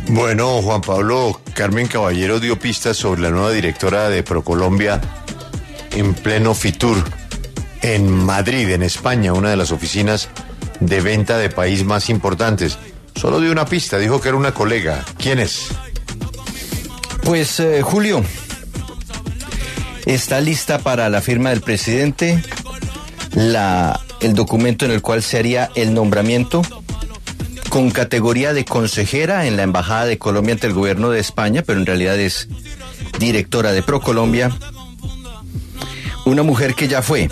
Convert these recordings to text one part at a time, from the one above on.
Bueno, Juan Pablo, Carmen Caballero dio pistas sobre la nueva directora de ProColombia en pleno Fitur, en Madrid, en España, una de las oficinas de venta de país más importantes. Solo dio una pista, dijo que era una colega. ¿Quién es? Pues, Julio, está lista para la firma del presidente el documento en el cual se haría el nombramiento con categoría de consejera en la Embajada de Colombia ante el gobierno de España, pero en realidad es directora de ProColombia. Una mujer que ya fue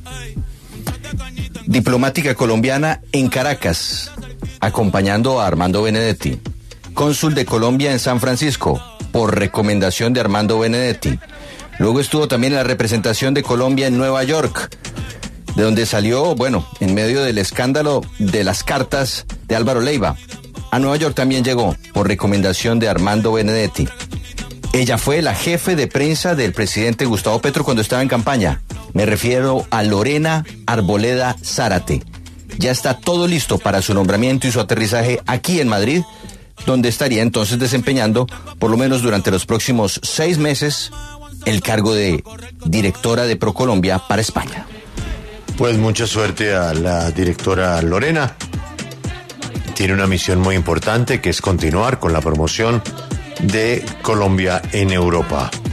diplomática colombiana en Caracas, acompañando a Armando Benedetti, cónsul de Colombia en San Francisco, por recomendación de Armando Benedetti. Luego estuvo también en la representación de Colombia en Nueva York, de donde salió, en medio del escándalo de las cartas de Álvaro Leiva. A Nueva York también llegó, por recomendación de Armando Benedetti. Ella fue la jefe de prensa del presidente Gustavo Petro cuando estaba en campaña. Me refiero a Lorena Arboleda Zárate. Ya está todo listo para su nombramiento y su aterrizaje aquí en Madrid, donde estaría entonces desempeñando, por lo menos durante los próximos 6 meses, el cargo de directora de ProColombia para España. Pues mucha suerte a la directora Lorena. Tiene una misión muy importante, que es continuar con la promoción de Colombia en Europa.